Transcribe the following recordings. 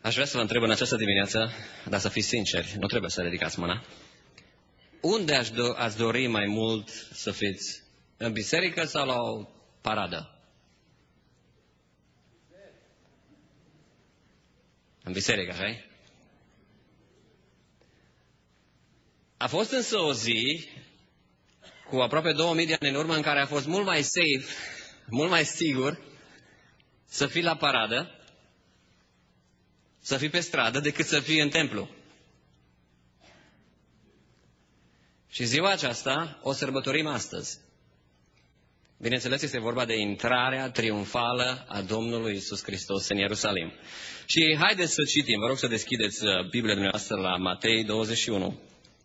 Aș vrea să vă întreb în această dimineață, dar să fiți sinceri, nu trebuie să ridicați mâna. Unde ați dori mai mult să fiți? În biserică sau la o paradă? În biserică, așa? A fost însă o zi, cu aproape 2000 de ani în urmă, în care a fost mult mai safe, mult mai sigur să fii la paradă, să fii pe stradă, decât să fii în templu. Și ziua aceasta o sărbătorim astăzi. Bineînțeles, este vorba de intrarea triumfală a Domnului Iisus Hristos în Ierusalim. Și haideți să citim, vă rog să deschideți Biblia dumneavoastră la Matei 21.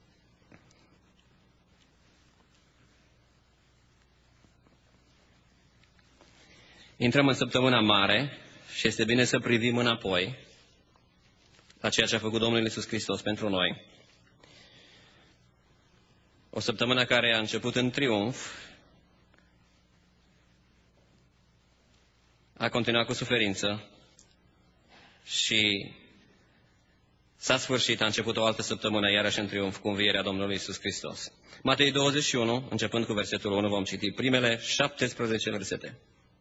Intrăm în săptămâna mare și este bine să privim înapoi la ceea ce a făcut Domnul Iisus Hristos pentru noi. O săptămână care a început în triumf, a continuat cu suferință și s-a sfârșit, a început o altă săptămână iarăși în triumf cu învierea Domnului Iisus Hristos. Matei 21, începând cu versetul 1, vom citi primele 17 versete.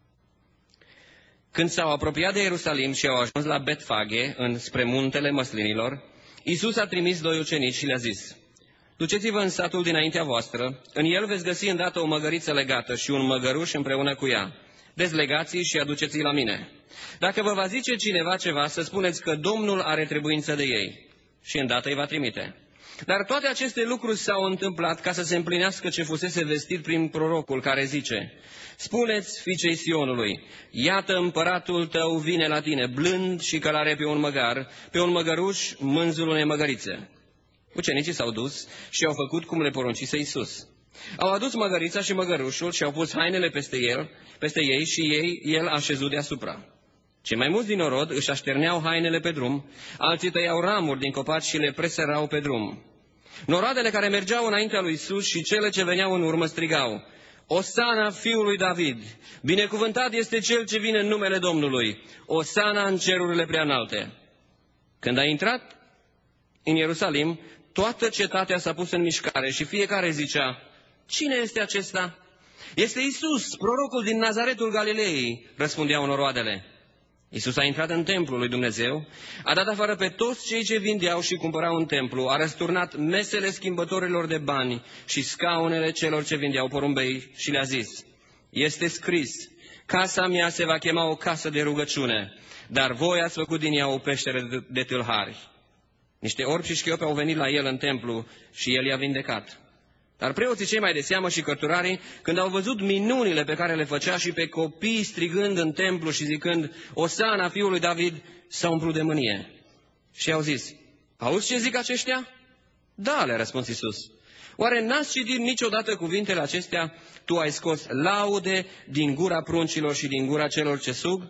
Când s-au apropiat de Ierusalim și au ajuns la Betfage, spre muntele Măslinilor, Iisus a trimis 2 ucenici și le-a zis: duceți-vă în satul dinaintea voastră, în el veți găsi îndată o măgăriță legată și un măgăruș împreună cu ea. Dezlegați-i și aduceți-i la mine. Dacă vă va zice cineva ceva, să spuneți că Domnul are trebuință de ei și îndată îi va trimite. Dar toate aceste lucruri s-au întâmplat ca să se împlinească ce fusese vestit prin prorocul, care zice: spuneți fiicei Sionului, iată împăratul tău vine la tine, blând și călare pe un măgar, pe un măgăruș, mânzul unei măgărițe. Ucenicii s-au dus și au făcut cum le poruncise Iisus. Au adus măgărița și măgărușul și au pus hainele peste ei și el a șezut deasupra. Cei mai mulți din norod își așterneau hainele pe drum, alții tăiau ramuri din copaci și le presărau pe drum. Noroadele care mergeau înaintea lui Iisus și cele ce veneau în urmă strigau: Osana fiului David, binecuvântat este cel ce vine în numele Domnului, Osana în cerurile preanalte. Când a intrat în Ierusalim, toată cetatea s-a pus în mișcare și fiecare zicea: cine este acesta? Este Iisus, prorocul din Nazaretul Galilei, răspundeau noroadele. Iisus a intrat în templul lui Dumnezeu, a dat afară pe toți cei ce vindeau și cumpărau în templu, a răsturnat mesele schimbătorilor de bani și scaunele celor ce vindeau porumbei și le-a zis: este scris, casa mea se va chema o casă de rugăciune, dar voi ați făcut din ea o peșteră de tâlhari. Niște orbi și șchiopi au venit la el în templu și el i-a vindecat. Dar preoții cei mai de seamă și cărturarii, când au văzut minunile pe care le făcea și pe copii strigând în templu și zicând: Osana fiului David, s-au umplut de mânie. Și au zis: auzi ce zic aceștia? Da, le-a răspuns Iisus. Oare n-ați citit niciodată cuvintele acestea? Tu ai scos laude din gura pruncilor și din gura celor ce sug?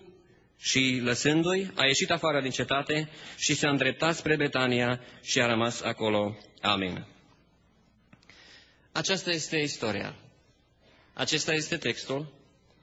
Și lăsându-i, a ieșit afară din cetate și s-a îndreptat spre Betania și a rămas acolo. Amin. Aceasta este istoria. Acesta este textul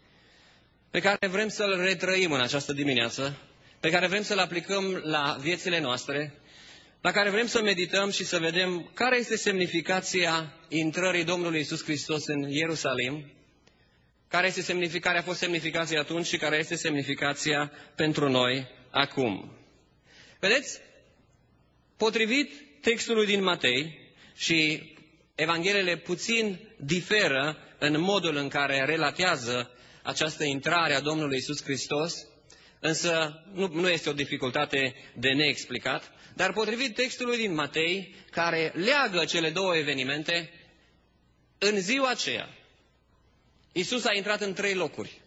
pe care vrem să-l retrăim în această dimineață, pe care vrem să-l aplicăm la viețile noastre, la care vrem să medităm și să vedem care este semnificația intrării Domnului Iisus Hristos în Ierusalim, care a fost semnificația atunci și care este semnificația pentru noi acum. Vedeți? Potrivit textului din Matei, și Evangheliile puțin diferă în modul în care relatează această intrare a Domnului Iisus Hristos, însă nu este o dificultate de neexplicat, dar potrivit textului din Matei, care leagă cele două evenimente, în ziua aceea, Iisus a intrat în 3 locuri.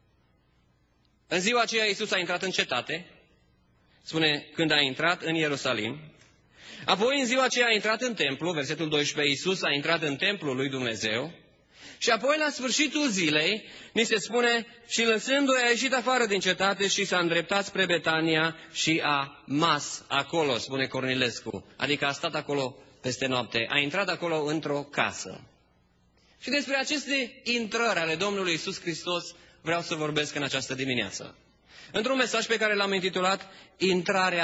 În ziua aceea Iisus a intrat în cetate, spune, când a intrat în Ierusalim. Apoi în ziua aceea a intrat în templu, versetul 12, Iisus a intrat în templul lui Dumnezeu. Și apoi la sfârșitul zilei, ni se spune, și lăsându-i a ieșit afară din cetate și s-a îndreptat spre Betania și a mas acolo, spune Cornilescu. Adică a stat acolo peste noapte, a intrat acolo într-o casă. Și despre aceste intrări ale Domnului Iisus Hristos vreau să vorbesc în această dimineață. Într-un mesaj pe care l-am intitulat Intrarea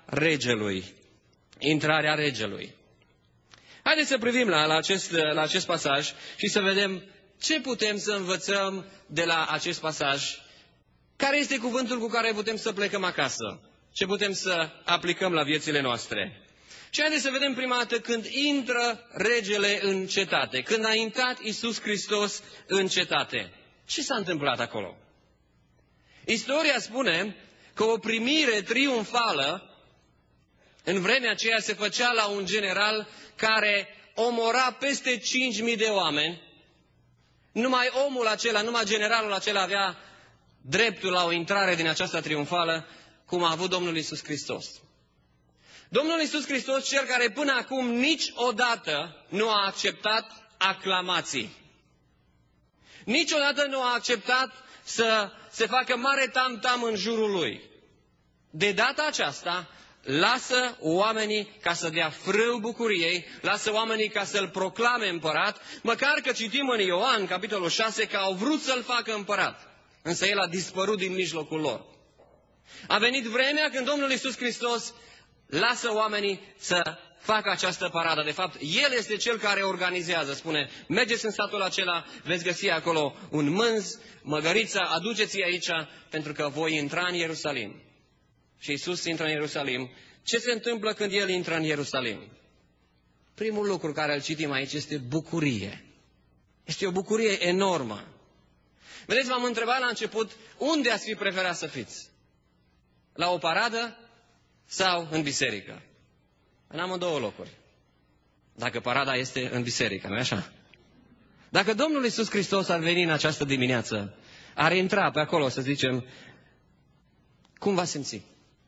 regelui. Intrarea regelui. Haideți să privim la acest pasaj și să vedem ce putem să învățăm de la acest pasaj. Care este cuvântul cu care putem să plecăm acasă? Ce putem să aplicăm la viețile noastre? Și haideți să vedem prima dată când intră regele în cetate. Când a intrat Iisus Hristos în cetate. Ce s-a întâmplat acolo? Istoria spune că o primire triumfală în vremea aceea se făcea la un general care omora peste 5.000 de oameni. Numai omul acela, numai generalul acela avea dreptul la o intrare din această triumfală, cum a avut Domnul Iisus Hristos. Domnul Iisus Hristos, cel care până acum niciodată nu a acceptat aclamații. Niciodată nu a acceptat să se facă mare tam-tam în jurul lui. De data aceasta, lasă oamenii ca să dea frâu bucuriei, lasă oamenii ca să-l proclame împărat, măcar că citim în Ioan, capitolul 6, că au vrut să-l facă împărat, însă el a dispărut din mijlocul lor. A venit vremea când Domnul Iisus Hristos lasă oamenii să facă această paradă. De fapt, El este Cel care organizează. Spune, mergeți în satul acela, veți găsi acolo un mânz, măgărița, aduceți-i aici, pentru că voi intra în Ierusalim. Și Iisus intră în Ierusalim. Ce se întâmplă când El intră în Ierusalim? Primul lucru care îl citim aici este bucurie. Este o bucurie enormă. Vedeți, v-am întrebat la început, unde ați fi preferat să fiți? La o paradă sau în biserică? În amândouă locuri. Dacă parada este în biserică, nu-i așa? Dacă Domnul Iisus Hristos ar veni în această dimineață, ar intra pe acolo, să zicem, cum va simți?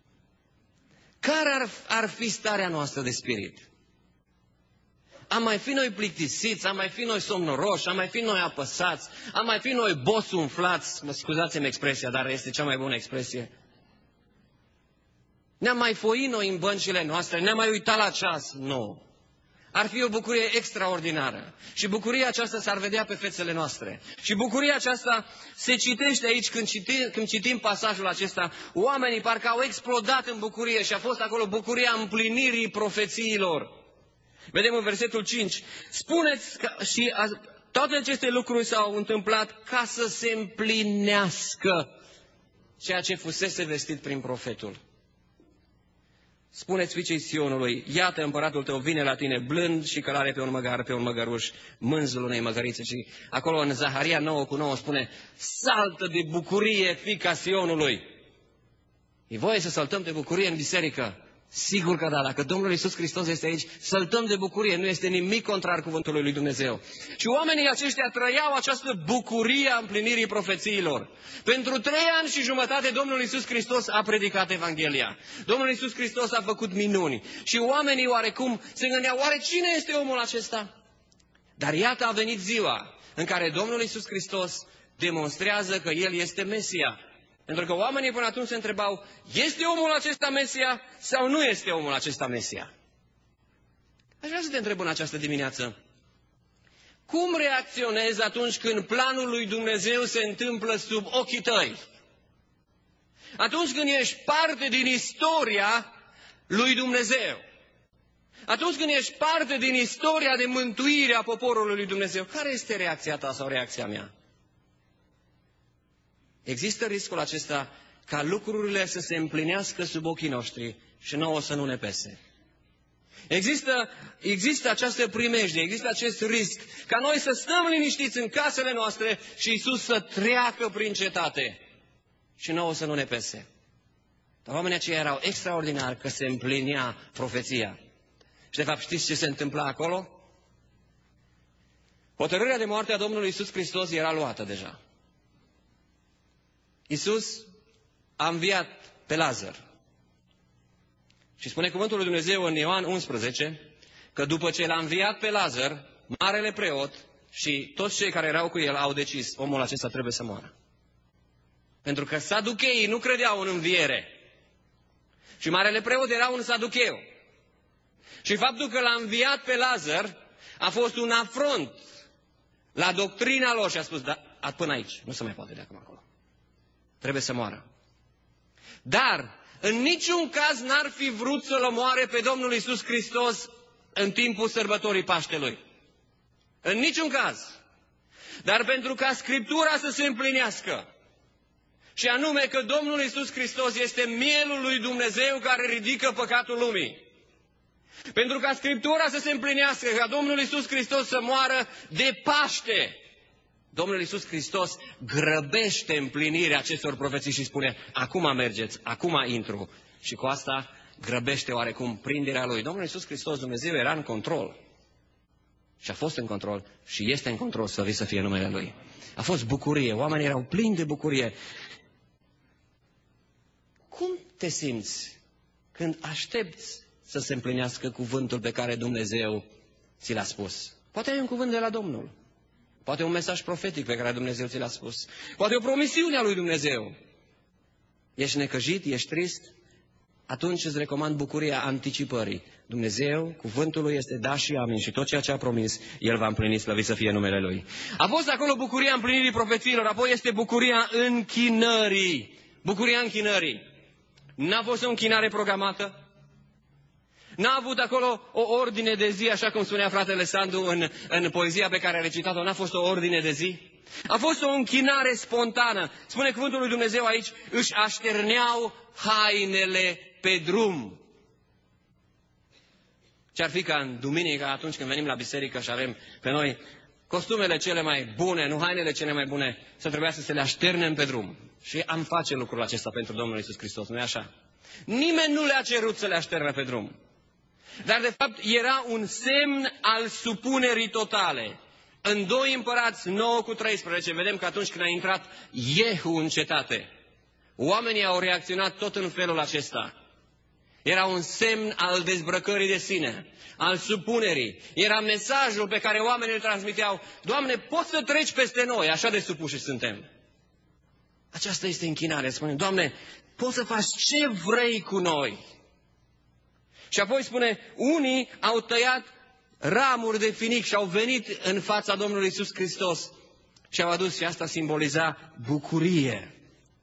Care ar fi starea noastră de spirit? Am mai fi noi plictisiți, am mai fi noi somnoroși, am mai fi noi apăsați, am mai fi noi bosunflați, mă scuzați-mi expresia, dar este cea mai bună expresie. Ne-am mai foi noi în băncile noastre, ne-am mai uitat la ceas? Nu. Ar fi o bucurie extraordinară. Și bucuria aceasta s-ar vedea pe fețele noastre. Și bucuria aceasta se citește aici când citim pasajul acesta. Oamenii parcă au explodat în bucurie și a fost acolo bucuria împlinirii profețiilor. Vedem în versetul 5. Spuneți că toate aceste lucruri s-au întâmplat ca să se împlinească ceea ce fusese vestit prin profetul. Spuneți fiicei Sionului, iată împăratul tău vine la tine blând și călare pe un măgar, pe un măgăruș, mânzul unei măgărițe. Și acolo în Zaharia 9:9 spune, saltă de bucurie fiica Sionului. E voie să saltăm de bucurie în biserică? Sigur că da, dacă Domnul Iisus Hristos este aici, săltăm de bucurie, nu este nimic contrar cuvântului lui Dumnezeu. Și oamenii aceștia trăiau această bucurie a împlinirii profețiilor. Pentru 3 ani și jumătate Domnul Iisus Hristos a predicat Evanghelia. Domnul Iisus Hristos a făcut minuni. Și oamenii oarecum se gândeau, oare cine este omul acesta? Dar iată a venit ziua în care Domnul Iisus Hristos demonstrează că El este Mesia. Pentru că oamenii până atunci se întrebau, este omul acesta Mesia sau nu este omul acesta Mesia? Aș vrea să te întreb în această dimineață, cum reacționezi atunci când planul lui Dumnezeu se întâmplă sub ochii tăi? Atunci când ești parte din istoria lui Dumnezeu. Atunci când ești parte din istoria de mântuire a poporului lui Dumnezeu, care este reacția ta sau reacția mea? Există riscul acesta ca lucrurile să se împlinească sub ochii noștri și nouă să nu ne pese. Există această primejdie, există acest risc ca noi să stăm liniștiți în casele noastre și Iisus să treacă prin cetate și nouă să nu ne pese. Dar oamenii aceia erau extraordinari că se împlinea profeția. Și de fapt știți ce se întâmpla acolo? Hotărârea de moarte a Domnului Iisus Hristos era luată deja. Iisus a înviat pe Lazar. Și spune cuvântul lui Dumnezeu în Ioan 11, că după ce l-a înviat pe Lazar, marele preot și toți cei care erau cu el au decis, omul acesta trebuie să moară. Pentru că saducheii nu credeau în înviere. Și marele preot era un saducheu. Și faptul că l-a înviat pe Lazar a fost un afront la doctrina lor și a spus, da, până aici, nu se mai poate de acum acolo. Trebuie să moară. Dar în niciun caz n-ar fi vrut să-L omoare pe Domnul Iisus Hristos în timpul sărbătorii Paștelui. În niciun caz. Dar pentru ca Scriptura să se împlinească, și anume că Domnul Iisus Hristos este mielul lui Dumnezeu care ridică păcatul lumii. Pentru ca Scriptura să se împlinească, ca Domnul Iisus Hristos să moară de Paște, Domnul Iisus Hristos grăbește împlinirea acestor profeții și spune, acum mergeți, acum intru. Și cu asta grăbește oarecum prinderea Lui. Domnul Iisus Hristos, Dumnezeu, era în control. Și a fost în control și este în control, slăvit să fie numele Lui. A fost bucurie, oamenii erau plini de bucurie. Cum te simți când aștepți să se împlinească cuvântul pe care Dumnezeu ți l-a spus? Poate ai un cuvânt de la Domnul. Poate un mesaj profetic pe care Dumnezeu ți l-a spus. Poate o promisiune a lui Dumnezeu. Ești necăjit, ești trist? Atunci îți recomand bucuria anticipării. Dumnezeu, cuvântul Lui este da și amin și tot ceea ce a promis, El va împlini, slăvit să fie numele Lui. A fost acolo bucuria împlinirii profețiilor, apoi este bucuria închinării. Bucuria închinării. N-a fost o închinare programată? N-a avut acolo o ordine de zi, așa cum spunea fratele Sandu în poezia pe care a recitat-o, n-a fost o ordine de zi? A fost o închinare spontană. Spune cuvântul lui Dumnezeu aici, își așterneau hainele pe drum. Ce-ar fi ca în duminică, atunci când venim la biserică și avem pe noi costumele cele mai bune, nu hainele cele mai bune, să trebuia să se le așternem pe drum. Și am face lucrul acesta pentru Domnul Iisus Hristos, nu-i așa? Nimeni nu le-a cerut să le așternă pe drum. Dar de fapt era un semn al supunerii totale. În 2 Împărați 9:13 vedem că atunci când a intrat Iehu în cetate, oamenii au reacționat tot în felul acesta. Era un semn al dezbrăcării de sine, al supunerii. Era mesajul pe care oamenii îl transmiteau. Doamne, poți să treci peste noi, așa de supuși suntem. Aceasta este închinarea. Spune, Doamne, poți să faci ce vrei cu noi. Și apoi spune, unii au tăiat ramuri de finic și au venit în fața Domnului Iisus Hristos și au adus, și asta simboliza bucurie.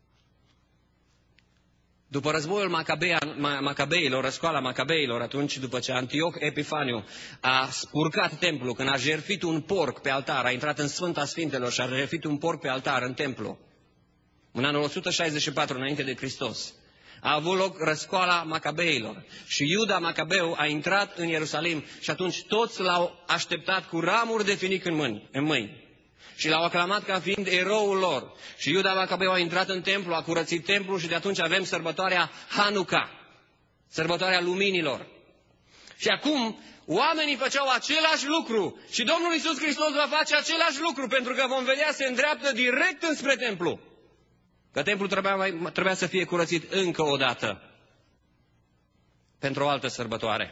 După războiul Macabeilor, răscoala Macabeilor, atunci după ce Antioch Epifaniu a spurcat templul, când a jertfit un porc pe altar, a intrat în Sfânta Sfintelor și a jertfit un porc pe altar în templu, în anul 164 înainte de Hristos, a avut loc răscoala Macabeilor și Iuda Macabeu a intrat în Ierusalim și atunci toți l-au așteptat cu ramuri de finic în mâini. Și l-au aclamat ca fiind eroul lor. Și Iuda Macabeu a intrat în templu, a curățit templul și de atunci avem sărbătoarea Hanuca, sărbătoarea luminilor. Și acum oamenii făceau același lucru și Domnul Iisus Hristos va face același lucru, pentru că vom vedea se îndreaptă direct înspre templu. Că templul trebuia să fie curățit încă o dată pentru o altă sărbătoare.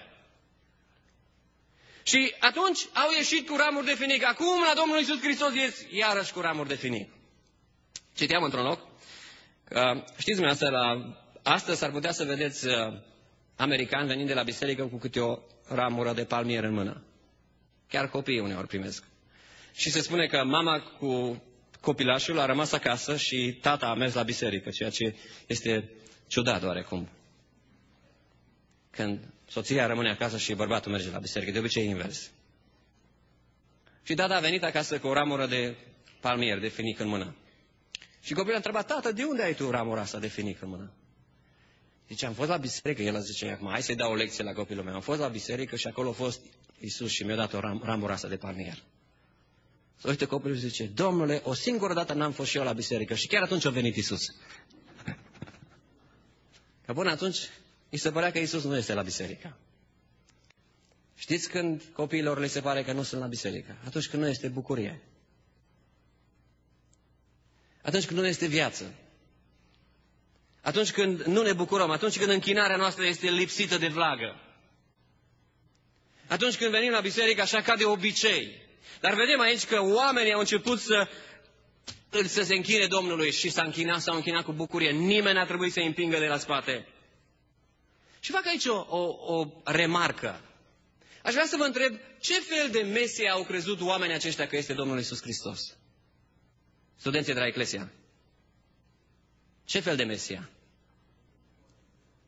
Și atunci au ieșit cu ramuri de finic. Acum la Domnul Iisus Hristos ies iarăși cu ramuri de finic. Citeam într-un loc că, știți dumneavoastră, astăzi s-ar putea să vedeți americani venind de la biserică cu câte o ramură de palmier în mână. Chiar copiii uneori primesc. Și se spune că mama cu copilașul a rămas acasă și tata a mers la biserică, ceea ce este ciudat oarecum. Când soția rămâne acasă și bărbatul merge la biserică, de obicei invers. Și tata a venit acasă cu o ramură de palmier, de finic în mână. Și copilul a întrebat, tată, de unde ai tu ramura asta de finic în mână? Zice, am fost la biserică. El zice, acum, hai să-i dau o lecție la copilul meu. Am fost la biserică și acolo a fost Iisus și mi-a dat o ramură asta de palmier. Să uite copilul și zice, Domnule, o singură dată n-am fost și eu la biserică și chiar atunci a venit Iisus. Că până atunci îi se părea că Iisus nu este la biserică. Știți când copiilor le se pare că nu sunt la biserică? Atunci când nu este bucurie. Atunci când nu este viață. Atunci când nu ne bucurăm. Atunci când închinarea noastră este lipsită de vlagă. Atunci când venim la biserică așa ca de obicei. Dar vedem aici că oamenii au început să se închine Domnului și s-au închinat cu bucurie. Nimeni n-a trebuit să-i împingă de la spate. Și fac aici o remarcă. Aș vrea să vă întreb, ce fel de Mesie au crezut oamenii aceștia că este Domnul Iisus Hristos? Studenții de la Eclesia. Ce fel de Mesia?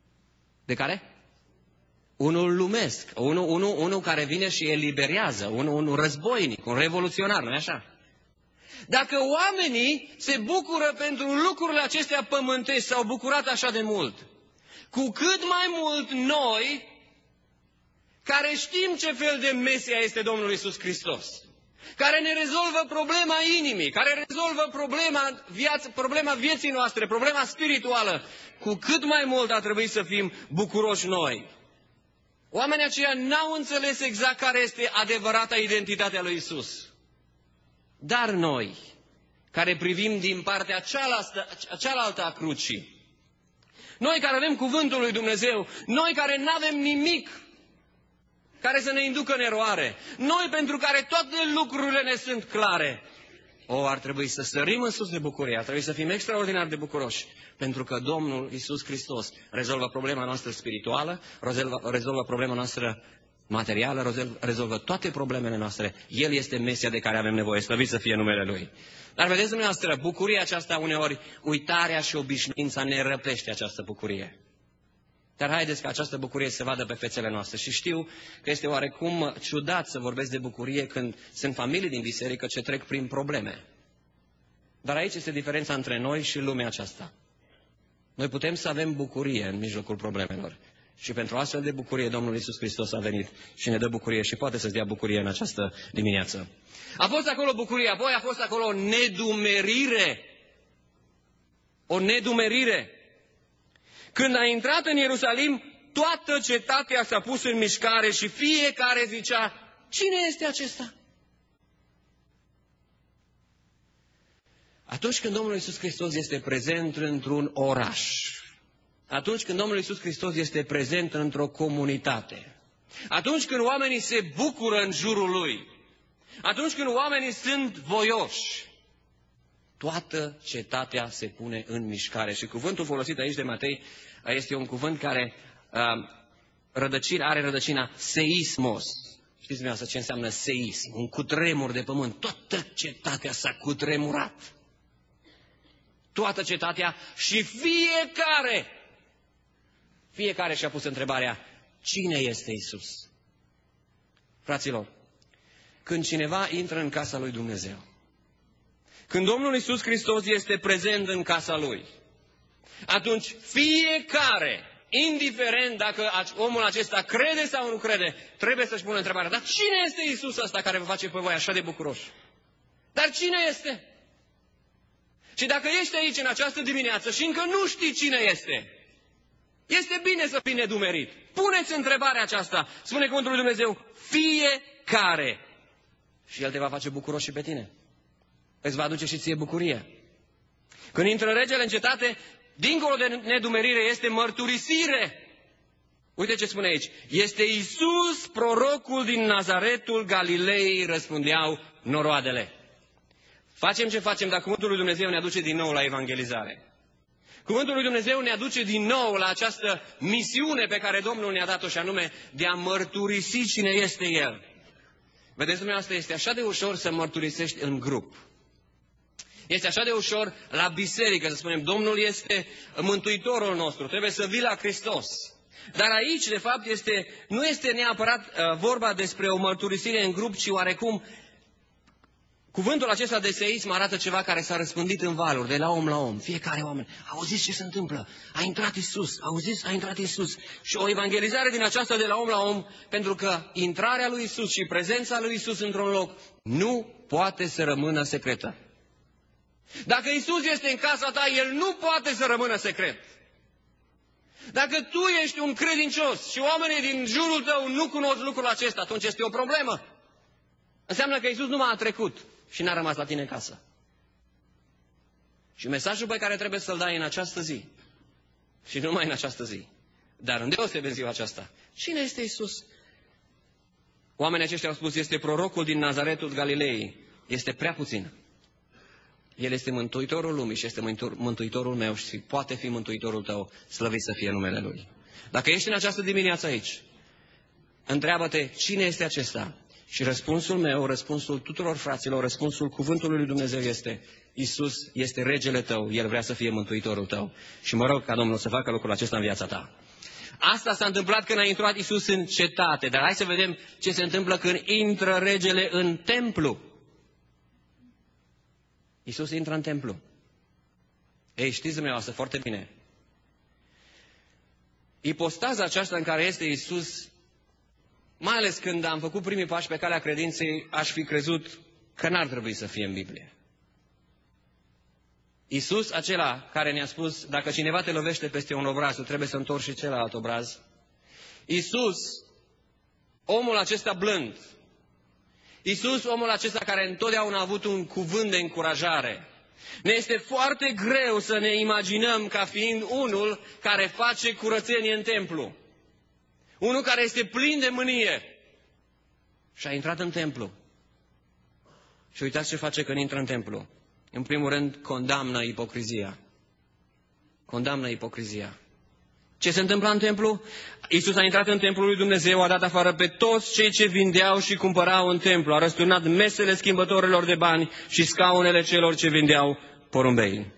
De care? Unul lumesc, unul care vine și eliberează, unul războinic, un revoluționar, nu-i așa? Dacă oamenii se bucură pentru lucrurile acestea pământești, s-au bucurat așa de mult, cu cât mai mult noi, care știm ce fel de Mesia este Domnul Iisus Hristos, care ne rezolvă problema inimii, care rezolvă problema vieții noastre, problema spirituală, cu cât mai mult ar trebui să fim bucuroși noi. Oamenii aceia n-au înțeles exact care este adevărata identitatea lui Iisus. Dar noi, care privim din partea cealaltă a crucii, noi care avem cuvântul lui Dumnezeu, noi care nu avem nimic care să ne inducă în eroare, noi pentru care toate lucrurile ne sunt clare, ar trebui să sărim în sus de bucurie, ar trebui să fim extraordinar de bucuroși, pentru că Domnul Iisus Hristos rezolvă problema noastră spirituală, rezolvă problema noastră materială, rezolvă toate problemele noastre. El este Mesia de care avem nevoie, slăvit să fie numele Lui. Dar vedeți dumneavoastră, bucuria aceasta uneori, uitarea și obișnuința ne răpește această bucurie. Dar haideți ca această bucurie să se vadă pe fețele noastre. Și știu că este oarecum ciudat să vorbesc de bucurie când sunt familii din biserică ce trec prin probleme. Dar aici este diferența între noi și lumea aceasta. Noi putem să avem bucurie în mijlocul problemelor. Și pentru astfel de bucurie Domnul Iisus Hristos a venit și ne dă bucurie și poate să-ți dea bucurie în această dimineață. A fost acolo bucurie, apoi a fost acolo nedumerire. O nedumerire. Când a intrat în Ierusalim, toată cetatea s-a pus în mișcare și fiecare zicea, cine este acesta? Atunci când Domnul Iisus Hristos este prezent într-un oraș, atunci când Domnul Iisus Hristos este prezent într-o comunitate, atunci când oamenii se bucură în jurul Lui, atunci când oamenii sunt voioși, toată cetatea se pune în mișcare. Și cuvântul folosit aici de Matei este un cuvânt care are rădăcina seismos. Știți dumneavoastră ce înseamnă seism? Un cutremur de pământ. Toată cetatea s-a cutremurat. Toată cetatea și fiecare și-a pus întrebarea, cine este Iisus? Fraților, când cineva intră în casa lui Dumnezeu, când Domnul Iisus Hristos este prezent în casa Lui, atunci fiecare, indiferent dacă omul acesta crede sau nu crede, trebuie să-și pună întrebarea, dar cine este Iisus ăsta care vă face pe voi așa de bucuroși? Dar cine este? Și dacă ești aici în această dimineață și încă nu știi cine este bine să fii nedumerit. Puneți întrebarea aceasta. Spune cuvântul lui Dumnezeu, fiecare. Și El te va face bucuros și pe tine. Îți va aduce și ție bucurie. Când intră regele în cetate, dincolo de nedumerire este mărturisire. Uite ce spune aici. Este Iisus, prorocul din Nazaretul Galilei, răspundeau noroadele. Facem ce facem, dar cuvântul lui Dumnezeu ne aduce din nou la evangelizare. Cuvântul lui Dumnezeu ne aduce din nou la această misiune pe care Domnul ne-a dat-o și anume de a mărturisi cine este El. Vedeți dumneavoastră, este așa de ușor să mărturisești în grup. Este așa de ușor la biserică să spunem, Domnul este Mântuitorul nostru, trebuie să vii la Hristos. Dar aici, de fapt, nu este neapărat vorba despre o mărturisire în grup, ci oarecum cuvântul acesta de seism arată ceva care s-a răspândit în valuri, de la om la om. Fiecare oameni, auziți ce se întâmplă? A intrat Iisus, auziți? A intrat Iisus. Și o evangelizare din aceasta de la om la om, pentru că intrarea lui Iisus și prezența lui Iisus într-un loc nu poate să rămână secretă. Dacă Iisus este în casa ta, El nu poate să rămână secret. Dacă tu ești un credincios și oamenii din jurul tău nu cunosc lucrul acesta, atunci este o problemă. Înseamnă că Iisus nu m-a trecut și n-a rămas la tine în casă. Și mesajul pe care trebuie să-l dai în această zi, și nu numai în această zi, dar îndeosebe în ziua aceasta, cine este Iisus? Oamenii aceștia au spus, este prorocul din Nazaretul Galilei. Este prea puțin. El este Mântuitorul lumii și este Mântuitorul meu și poate fi Mântuitorul tău, slăvit să fie numele Lui. Dacă ești în această dimineață aici, întreabă-te cine este acesta. Și răspunsul meu, răspunsul tuturor fraților, răspunsul cuvântului lui Dumnezeu este, Iisus este regele tău, El vrea să fie Mântuitorul tău. Și mă rog ca Domnul să facă lucrul acesta în viața ta. Asta s-a întâmplat când a intrat Iisus în cetate, dar hai să vedem ce se întâmplă când intră regele în templu. Iisus intră în templu. Ei, știți dumneavoastră foarte bine, ipostaza aceasta în care este Iisus, mai ales când am făcut primii pași pe calea credinței, aș fi crezut că n-ar trebui să fie în Biblie. Iisus, acela care ne-a spus, dacă cineva te lovește peste un obraz, tu trebuie să întorci și celălalt obraz. Iisus, omul acesta blând. Iisus, omul acesta care întotdeauna a avut un cuvânt de încurajare. Ne este foarte greu să ne imaginăm ca fiind unul care face curățenie în templu. Unul care este plin de mânie. Și a intrat în templu. Și uitați ce face când intră în templu. În primul rând, condamnă ipocrizia. Condamnă ipocrizia. Ce se întâmplă în templu? Iisus a intrat în templul lui Dumnezeu, a dat afară pe toți cei ce vindeau și cumpărau în templu. A răsturnat mesele schimbătorilor de bani și scaunele celor ce vindeau porumbei.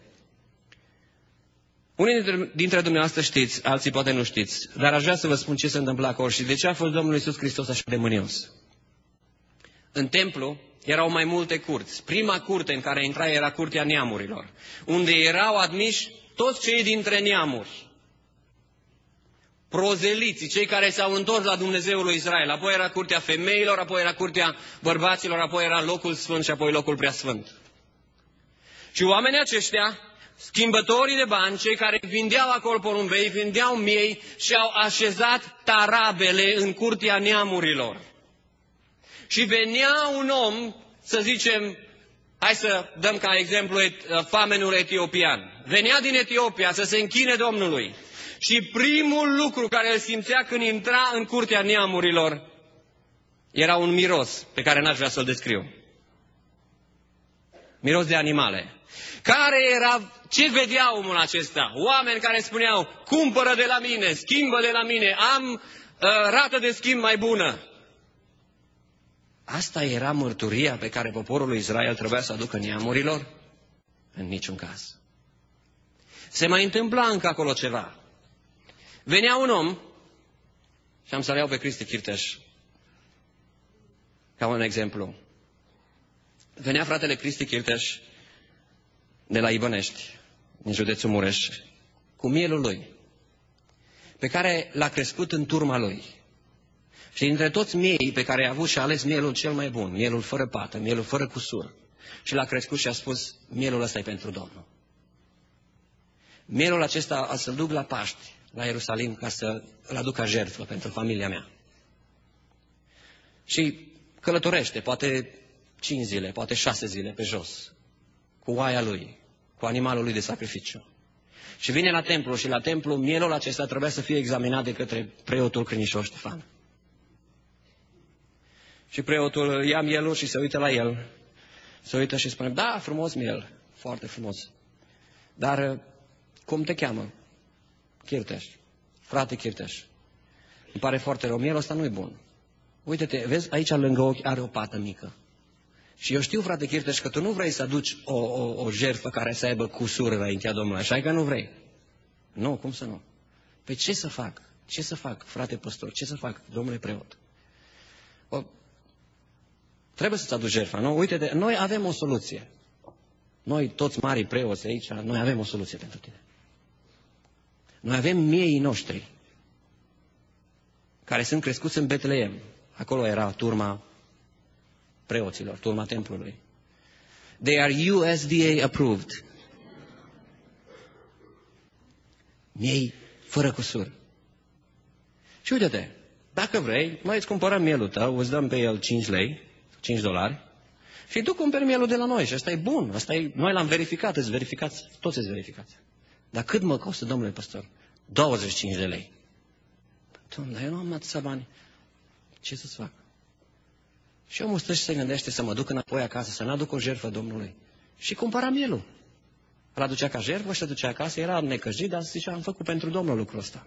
Unii dintre dumneavoastră știți, alții poate nu știți, dar aș vrea să vă spun ce se întâmplă acolo și de ce a fost Domnul Iisus Hristos așa de mânios. În templu erau mai multe curți. Prima curte în care intra era curtea neamurilor, unde erau admiși toți cei dintre neamuri. Prozeliții, cei care s-au întors la Dumnezeul lui Israel. Apoi era curtea femeilor, apoi era curtea bărbaților, apoi era locul sfânt și apoi locul preasfânt. Și oamenii aceștia, schimbătorii de bani, cei care vindeau acolo porumbei, vindeau miei și au așezat tarabele în curtea neamurilor. Și venea un om, să zicem, hai să dăm ca exemplu famenul etiopian. Venea din Etiopia să se închine Domnului. Și primul lucru care îl simțea când intra în curtea neamurilor era un miros pe care n-aș vrea să-l descriu. Miros de animale. Care era, ce vedea omul acesta? Oameni care spuneau, cumpără de la mine, schimbă de la mine, am rată de schimb mai bună. Asta era mărturia pe care poporul lui Israel trebuia să aducă neamurilor? În niciun caz. Se mai întâmpla încă acolo ceva. Venea un om, și am să-l iau pe Cristi Chirteș ca un exemplu. Venea fratele Cristi Chirteș de la Ibănești, din județul Mureș, cu mielul lui, pe care l-a crescut în turma lui. Și dintre toți miei pe care i-a avut și-a ales mielul cel mai bun, mielul fără pată, mielul fără cusur. Și l-a crescut și a spus, mielul ăsta e pentru Domnul. Mielul acesta a să-l duc la Paști, la Ierusalim, ca să-l aduc ca jertfă pentru familia mea. Și călătorește, poate 5 zile, poate 6 zile pe jos, cu oaia lui, cu animalul lui de sacrificiu. Și vine la templu și la templu mielul acesta trebuia să fie examinat de către preotul Crinișor Ștefan. Și preotul ia mielul și se uită la el. Se uită și spune, da, frumos miel, foarte frumos. Dar cum te cheamă? Chirteș. Frate Chirteș. Îmi pare foarte rău, mielul ăsta nu e bun. Uite-te, vezi, aici lângă ochi are o pată mică. Și eu știu, frate Chirteș, că tu nu vrei să aduci o jertfă care să aibă cusură înaintea Domnului, așa că nu vrei. Nu, cum să nu? Păi ce să fac? Ce să fac, frate păstor? Ce să fac, domnule preot? Trebuie să-ți aduci jertfa, nu? Uite-te, noi avem o soluție. Noi, toți marii preoți aici, noi avem o soluție pentru tine. Noi avem miei noștri, care sunt crescuți în Betleem. Acolo era turma preoților, turma templului. They are USDA approved. Miei fără cusur. Și uite-te, dacă vrei, noi îți cumpărăm mielul tău, îți dăm pe el 5 lei, 5 dolari, și tu cumperi mielul de la noi și ăsta e bun. Ăsta e, noi l-am verificat, îți verificați, toți îți verificați. Dar cât mă costă, domnule păstor? 25 de lei. Domnule, eu nu am atâția bani. Ce să-ți fac? Și omul stă și se gândește să mă duc înapoi acasă, să n-aduc o jertfă Domnului. Și cumpăra mielul. Îl aducea ca jertfă și se ducea acasă, era necăjit, dar zicea, am făcut pentru Domnul lucrul ăsta.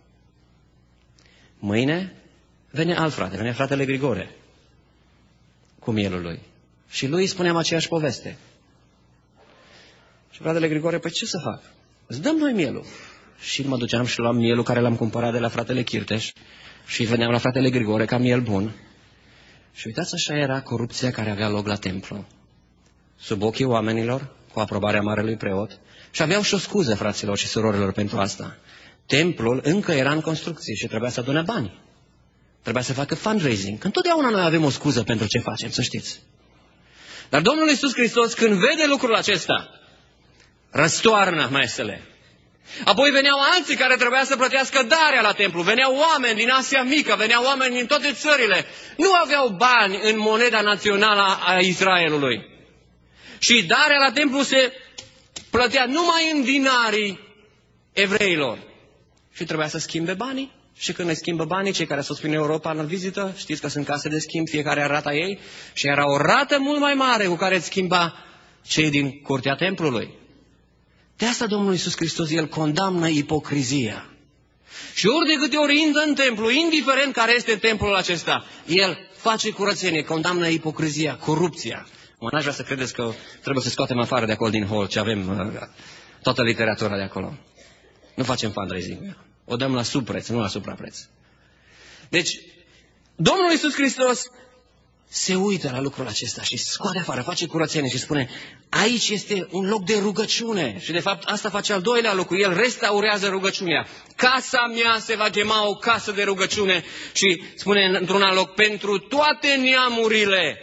Mâine vine alt frate, vine fratele Grigore cu mielul lui. Și lui îi spuneam aceeași poveste. Și fratele Grigore, păi ce să fac? Îți dăm noi mielul. și mă duceam și luam mielul care l-am cumpărat de la fratele Chirteș și veneam la fratele Grigore ca miel bun. Și uitați, așa era corupția care avea loc la templu. Sub ochii oamenilor, cu aprobarea marelui preot, și aveau și o scuză, fraților și surorilor, pentru asta. Templul încă era în construcție și trebuia să adune bani. Trebuia să facă fundraising. Întotdeauna noi avem o scuză pentru ce facem, să știți. Dar Domnul Iisus Hristos, când vede lucrul acesta, răstoarnă mesele. Apoi veneau alții care trebuia să plătească darea la templu. Veneau oameni din Asia Mică, veneau oameni din toate țările. Nu aveau bani în moneda națională a Israelului. Și darea la templu se plătea numai în dinarii evreilor. Și trebuia să schimbe banii. Și când îi schimbă banii, cei care s-au spus în Europa în vizită, știți că sunt case de schimb, fiecare are rata ei, și era o rată mult mai mare cu care îți schimba cei din curtea templului. De asta Domnul Iisus Hristos, El condamnă ipocrizia. Și ori de câte ori intră în templu, indiferent care este templul acesta, El face curățenie, condamnă ipocrizia, corupția. Mă, n-aș vrea să credeți că trebuie să scoatem afară de acolo din hol, ce avem toată literatura de acolo. Nu facem fundraising. O dăm la subpreț, nu la suprapreț. Deci, Domnul Iisus Hristos se uită la lucrul acesta și scoate afară, face curățenie și spune, aici este un loc de rugăciune. Și de fapt asta face al doilea lucru, El restaurează rugăciunea. Casa mea se va chema o casă de rugăciune și spune într-un alt loc, pentru toate neamurile.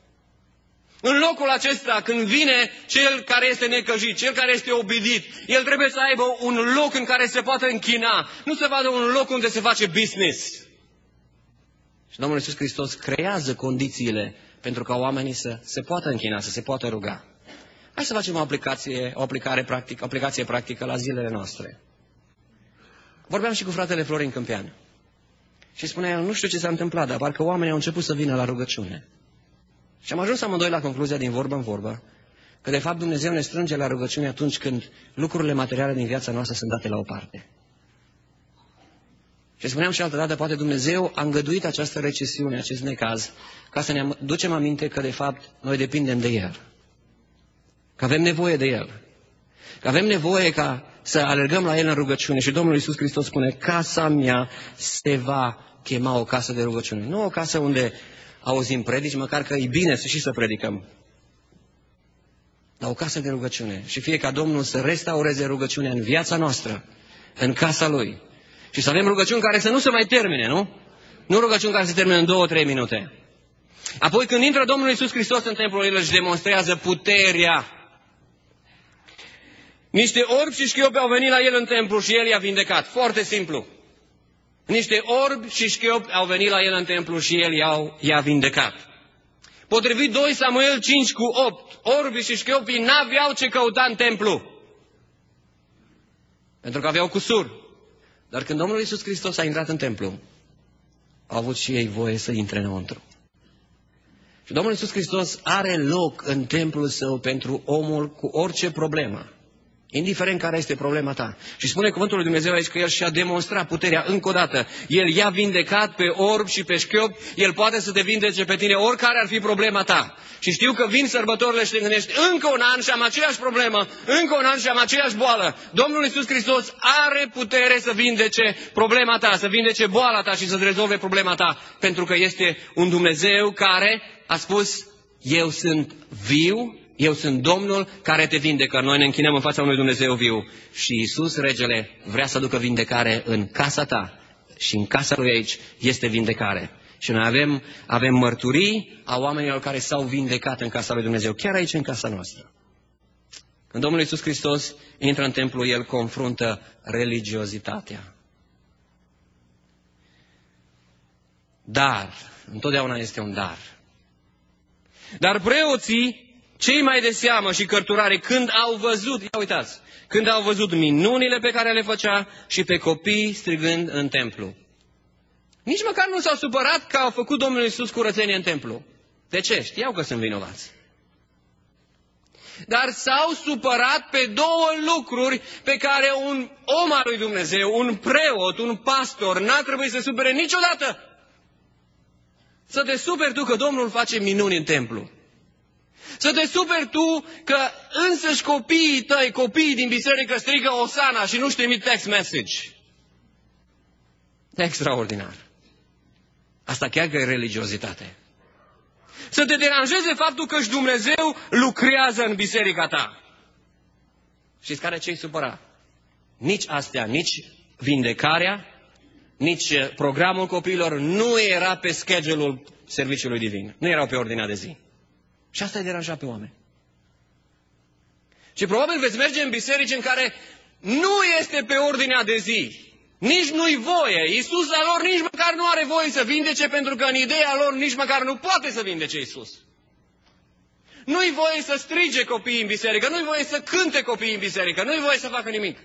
În locul acesta, când vine cel care este necăjit, cel care este obidit, el trebuie să aibă un loc în care se poate închina, nu să vadă un loc unde se face business. Și Domnul Iisus Hristos creează condițiile pentru ca oamenii să se poată închina, să se poată ruga. Hai să facem o aplicație practică la zilele noastre. Vorbeam și cu fratele Florin Câmpian. Și spunea el, nu știu ce s-a întâmplat, dar parcă oamenii au început să vină la rugăciune. Și am ajuns amândoi la concluzia din vorbă în vorbă, că de fapt Dumnezeu ne strânge la rugăciune atunci când lucrurile materiale din viața noastră sunt date la o parte. Și spuneam și altă dată, poate Dumnezeu a îngăduit această recesiune, acest necaz, ca să ne ducem aminte că de fapt noi depindem de El. Că avem nevoie de El. Că avem nevoie ca să alergăm la El în rugăciune. Și Domnul Iisus Hristos spune, casa mea se va chema o casă de rugăciune. Nu o casă unde auzim predici, măcar că e bine și să predicăm. Dar o casă de rugăciune. Și fie ca Domnul să restaureze rugăciunea în viața noastră, în casa Lui. Și să avem rugăciuni care să nu se mai termine, nu? Nu rugăciuni care se termină în 2-3 minute. Apoi când intră Domnul Iisus Hristos în templul, El își demonstrează puterea. Niște orbi și șchiopi au venit la El în templu și El i-a vindecat. Foarte simplu. Niște orbi și șchiopi au venit la El în templu și El i-a vindecat. Potrivit 2 Samuel 5:8, orbii și șchiopii n-aveau ce căuta în templu. Pentru că aveau cusur. Dar când Domnul Iisus Hristos a intrat în templu, au avut și ei voie să intre înăuntru. Și Domnul Iisus Hristos are loc în templul Său pentru omul cu orice problemă. Indiferent care este problema ta. Și spune cuvântul lui Dumnezeu aici că El și-a demonstrat puterea încă o dată. El i-a vindecat pe orbi și pe șchiopi. El poate să te vindece pe tine oricare ar fi problema ta. Și știu că vin sărbătorile și te gândești încă un an și am aceeași problemă, încă un an și am aceeași boală. Domnul Iisus Hristos are putere să vindece problema ta, să vindece boala ta și să-ți rezolve problema ta. Pentru că este un Dumnezeu care a spus, eu sunt viu, eu sunt Domnul care te vindecă. Noi ne închinăm în fața unui Dumnezeu viu. Și Iisus, Regele, vrea să aducă vindecare în casa ta. Și în casa Lui aici este vindecare. Și noi avem mărturii a oamenilor care s-au vindecat în casa Lui Dumnezeu. Chiar aici, în casa noastră. Când Domnul Iisus Hristos intră în templu, El confruntă religiozitatea. Dar, întotdeauna este un dar. Dar preoții, cei mai de seamă și cărturare, când au văzut, ia uitați, când au văzut minunile pe care le făcea și pe copii strigând în templu. Nici măcar nu s-au supărat că au făcut Domnul Iisus curățenie în templu. De ce? Știau că sunt vinovați. Dar s-au supărat pe două lucruri pe care un om al lui Dumnezeu, un preot, un pastor, n-a trebuit să se supere niciodată. Să te superi tu că Domnul face minuni în templu. Să te superi tu că însăși copiii tăi, copiii din biserică strigă Osana și nu-și trimit text message. Extraordinar. Asta chiar că e religiozitate. Să te deranjeze faptul că și Dumnezeu lucrează în biserica ta. Știți care ce-i supăra? Nici astea, nici vindecarea, nici programul copiilor nu era pe schedule-ul serviciului divin. Nu erau pe ordinea de zi. Și asta îi deranja pe oameni. Și probabil veți merge în biserici în care nu este pe ordinea de zi. Nici nu-i voie. Iisus la lor nici măcar nu are voie să vindece, pentru că în ideea lor nici măcar nu poate să vindece Iisus. Nu-i voie să strige copiii în biserică, nu-i voie să cânte copiii în biserică, nu-i voie să facă nimic.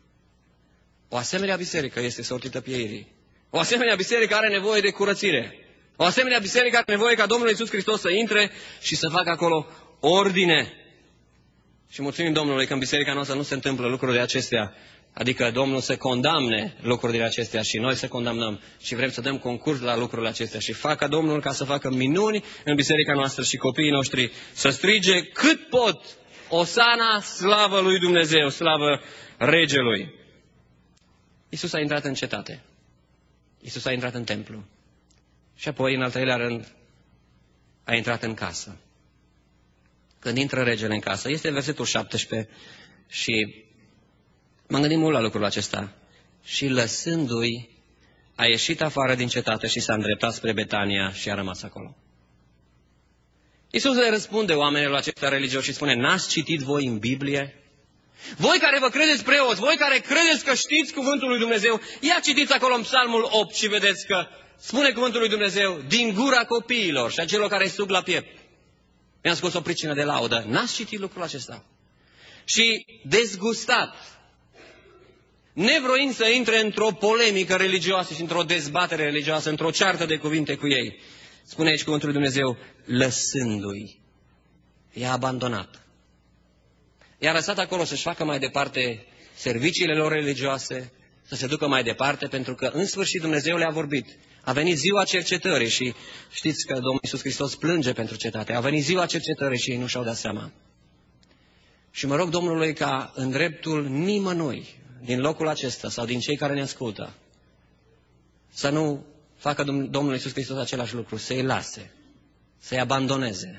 O asemenea biserică este sortită pieirii. O asemenea biserică are nevoie de curățire. O asemenea biserică are nevoie ca Domnul Iisus Hristos să intre și să facă acolo ordine. Și mulțumim Domnului că în biserica noastră nu se întâmplă lucrurile acestea. Adică Domnul să condamne lucrurile acestea și noi să condamnăm. Și vrem să dăm concurs la lucrurile acestea. Și facă Domnul ca să facă minuni în biserica noastră și copiii noștri să strige cât pot Osana, slavă lui Dumnezeu, slavă Regelui. Iisus a intrat în cetate. Iisus a intrat în templu. Și apoi, în al treilea rând, a intrat în casă. Când intră regele în casă, este versetul 17 și m-am gândit mult la lucrul acesta. Și lăsându-i, a ieșit afară din cetate și s-a îndreptat spre Betania și a rămas acolo. Iisus le răspunde oamenilor acestea religioși și spune, n-ați citit voi în Biblie? Voi care vă credeți preoți, voi care credeți că știți cuvântul lui Dumnezeu, ia citiți acolo în Psalmul 8 și vedeți că spune cuvântul lui Dumnezeu, din gura copiilor și a celor care sug la piept. Mi-am scos o pricină de laudă. N-ați citit lucrul acesta? Și dezgustat, nevroind să intre într-o polemică religioasă și într-o dezbatere religioasă, într-o ceartă de cuvinte cu ei, spune aici cuvântul lui Dumnezeu, lăsându-i, i-a abandonat. I-a lăsat acolo să-și facă mai departe serviciile lor religioase, să se ducă mai departe, pentru că în sfârșit Dumnezeu le-a vorbit. A venit ziua cercetării și știți că Domnul Iisus Hristos plânge pentru cetate. A venit ziua cercetării și ei nu și-au dat seama. Și mă rog Domnului ca în dreptul nimănui din locul acesta sau din cei care ne ascultă să nu facă Domnul Iisus Hristos același lucru, să-i lase, să-i abandoneze,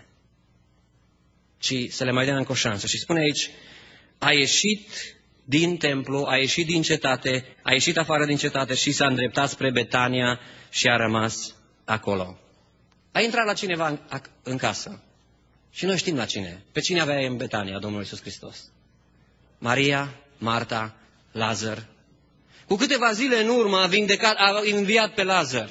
ci să le mai dea încă o șansă. Și spune aici, a ieșit din templu, a ieșit din cetate, a ieșit afară din cetate și s-a îndreptat spre Betania și a rămas acolo. A intrat la cineva în casă. Și noi știm la cine. Pe cine avea în Betania Domnul Iisus Hristos? Maria, Marta, Lazar. Cu câteva zile în urmă a înviat pe Lazar.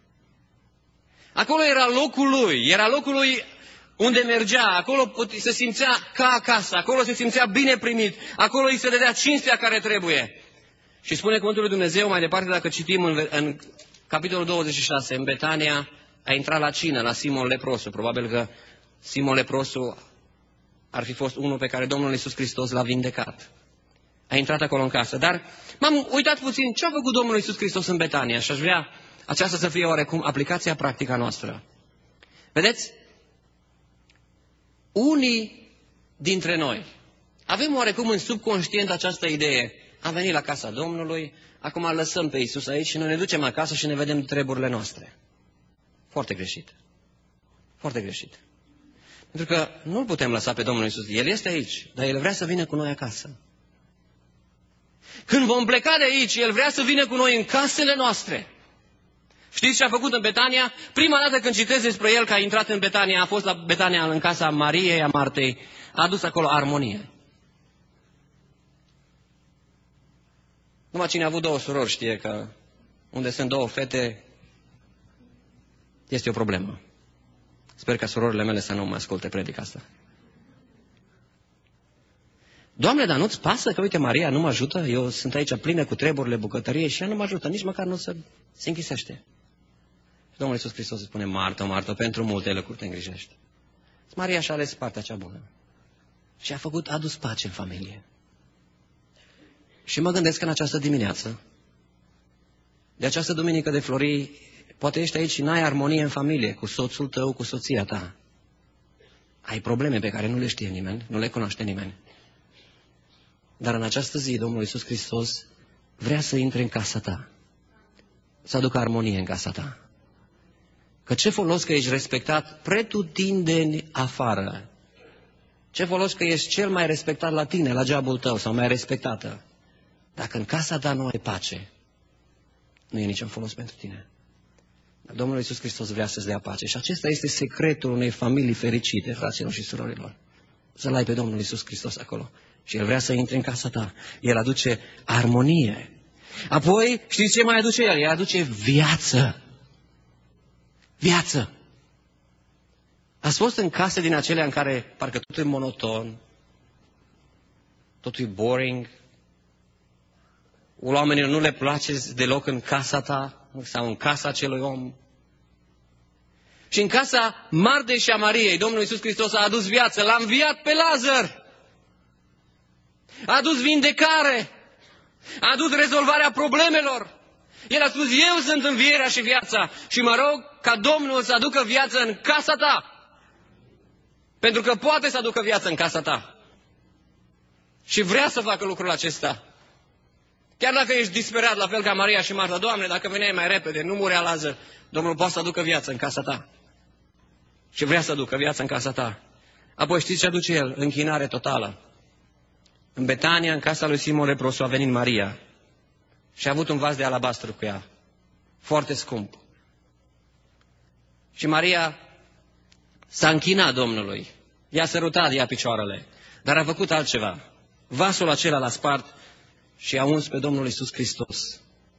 Acolo era locul lui, unde mergea, acolo se simțea ca acasă, acolo se simțea bine primit, acolo îi se dădea cinstea care trebuie. Și spune cuvântul lui Dumnezeu mai departe, dacă citim în capitolul 26, în Betania, a intrat la cină, la Simon leprosu. Probabil că Simon leprosu ar fi fost unul pe care Domnul Iisus Hristos l-a vindecat. A intrat acolo în casă, dar m-am uitat puțin ce a făcut Domnul Iisus Hristos în Betania și aș vrea aceasta să fie oarecum aplicația practică a noastră. Vedeți? Unii dintre noi avem oarecum în subconștient această idee. Am venit la casa Domnului, acum îl lăsăm pe Iisus aici și noi ne ducem acasă și ne vedem treburile noastre. Foarte greșit. Foarte greșit. Pentru că nu-L putem lăsa pe Domnul Iisus. El este aici, dar El vrea să vină cu noi acasă. Când vom pleca de aici, El vrea să vină cu noi în casele noastre. Știți ce a făcut în Betania? Prima dată când citesc despre El că a intrat în Betania, a fost la Betania în casa Mariei, a Martei, a adus acolo armonie. Numai cine a avut două surori știe că unde sunt două fete este o problemă. Sper ca surorile mele să nu mă asculte predica asta. Doamne, dar nu-ți pasă că, uite, Maria nu mă ajută? Eu sunt aici plină cu treburile, bucătărie și ea nu mă ajută, nici măcar nu se închisește. Și Domnul Iisus Hristos îi spune, Martă, Martă, pentru multe lucruri te îngrijești. Maria și-a ales partea cea bună. Și a adus pace în familie. Și mă gândesc că în această dimineață, de această duminică de Florii, poate ești aici și n-ai armonie în familie, cu soțul tău, cu soția ta. Ai probleme pe care nu le știe nimeni, nu le cunoaște nimeni. Dar în această zi, Domnul Iisus Hristos vrea să intre în casa ta, să aducă armonie în casa ta. Că ce folos că ești respectat pretutindeni afară? Ce folos că ești cel mai respectat la tine, la geabul tău, sau mai respectată? Dacă în casa ta nu ai pace, nu e niciun folos pentru tine. Dar Domnul Iisus Hristos vrea să-ți dea pace. Și acesta este secretul unei familii fericite, fraților și surorilor. Să-L ai pe Domnul Iisus Hristos acolo. Și El vrea să intre în casa ta. El aduce armonie. Apoi, știți ce mai aduce El? El aduce viață. Viață. Ați fost în case din acelea în care parcă totul e monoton, totul e boring, oamenilor nu le place deloc în casa ta sau în casa acelui om. Și în casa Martei și a Mariei, Domnul Iisus Hristos a adus viață, l-a înviat pe Lazar, a adus vindecare, a adus rezolvarea problemelor. El a spus, eu sunt învierea și viața și mă rog ca Domnul să aducă viață în casa ta. Pentru că poate să aducă viață în casa ta. Și vrea să facă lucrul acesta. Chiar dacă ești disperat, la fel ca Maria și Marta, Doamne, dacă veneai mai repede, nu murea Lazar, Domnul poate să aducă viață în casa ta. Și vrea să aducă viață în casa ta. Apoi știți ce aduce El? Închinare totală. În Betania, în casa lui Simon Leprosu, a venit Maria și a avut un vas de alabastru cu ea. Foarte scump. Și Maria s-a închinat Domnului. I-a sărutat, i-a picioarele. Dar a făcut altceva. Vasul acela l-a spart și a uns pe Domnul Iisus Hristos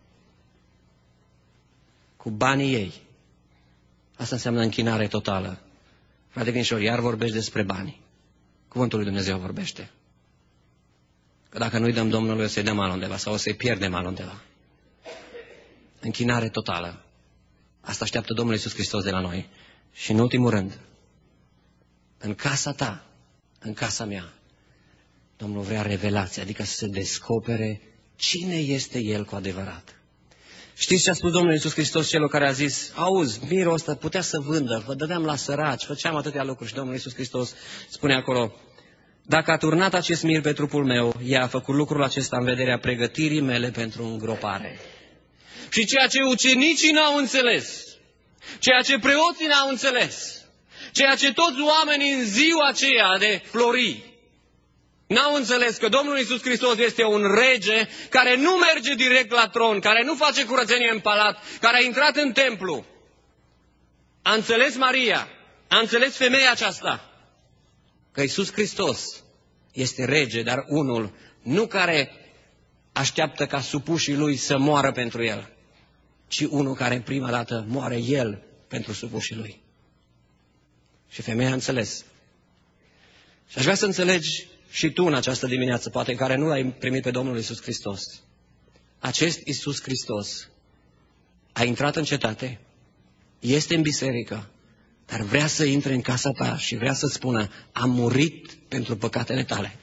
cu banii ei. Asta înseamnă închinare totală. Frate Grinșor, iar vorbești despre bani. Cuvântul lui Dumnezeu vorbește. Că dacă nu-i dăm Domnului, o să-i dăm altundeva sau o să-i pierdem altundeva. Închinare totală. Asta așteaptă Domnul Iisus Hristos de la noi. Și în ultimul rând, în casa ta, în casa mea, Domnul vrea revelație, adică să se descopere cine este El cu adevărat. Știți ce a spus Domnul Iisus Hristos celor care a zis, auzi, mirul ăsta putea să vândă, vă dădeam la săraci, făceam atâtea lucruri. Și Domnul Iisus Hristos spune acolo, dacă a turnat acest mir pe trupul meu, ea a făcut lucrul acesta în vederea pregătirii mele pentru îngropare. Și ceea ce ucenicii n-au înțeles, ceea ce preoții n-au înțeles, ceea ce toți oamenii în ziua aceea de flori n-au înțeles că Domnul Iisus Hristos este un rege care nu merge direct la tron, care nu face curățenie în palat, care a intrat în templu. A înțeles Maria, a înțeles femeia aceasta, că Iisus Hristos este rege, dar unul nu care așteaptă ca supușii lui să moară pentru el, ci unul care prima dată moare el pentru supușii lui. Și femeia a înțeles. Și aș vrea să înțelegi și tu în această dimineață, poate în care nu l-ai primit pe Domnul Iisus Hristos. Acest Iisus Hristos a intrat în cetate, este în biserică, dar vrea să intre în casa ta și vrea să spună, am murit pentru păcatele tale.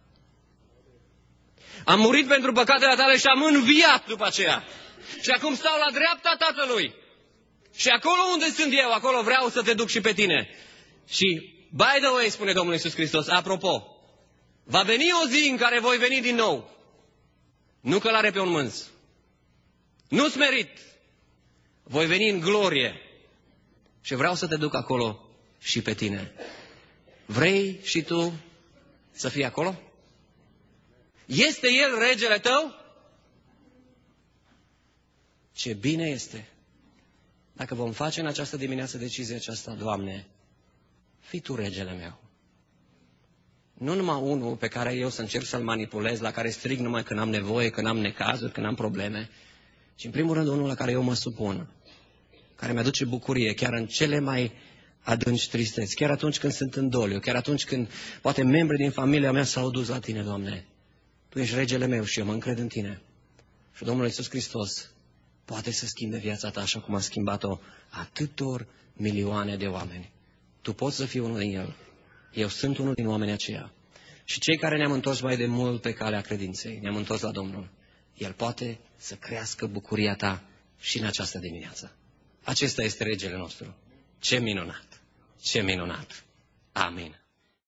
Am murit pentru păcatele tale și am înviat după aceea. Și acum stau la dreapta Tatălui. Și acolo unde sunt eu, acolo vreau să te duc și pe tine. Și, by the way, spune Domnul Iisus Hristos, apropo, va veni o zi în care voi veni din nou. Nu călare pe un mânz. Nu-ți merit. Voi veni în glorie. Și vreau să te duc acolo și pe tine. Vrei și tu să fii acolo? Este El regele tău? Ce bine este dacă vom face în această dimineață decizia aceasta, Doamne, fii Tu regele meu. Nu numai unul pe care eu să încerc să-l manipulez, la care strig numai când am nevoie, când am necazuri, când am probleme, ci în primul rând unul la care eu mă supun, care mi-aduce bucurie, chiar în cele mai adânci tristeți, chiar atunci când sunt în doliu, chiar atunci când poate membrii din familia mea s-au dus la Tine, Doamne. Tu ești regele meu și eu mă încred în Tine. Și Domnul Iisus Hristos poate să schimbe viața ta așa cum a schimbat-o atâtor milioane de oameni. Tu poți să fii unul din el. Eu sunt unul din oamenii aceia. Și cei care ne-am întors mai de mult pe calea credinței, ne-am întors la Domnul, El poate să crească bucuria ta și în această dimineață. Acesta este regele nostru. Ce minunat! Ce minunat! Amin.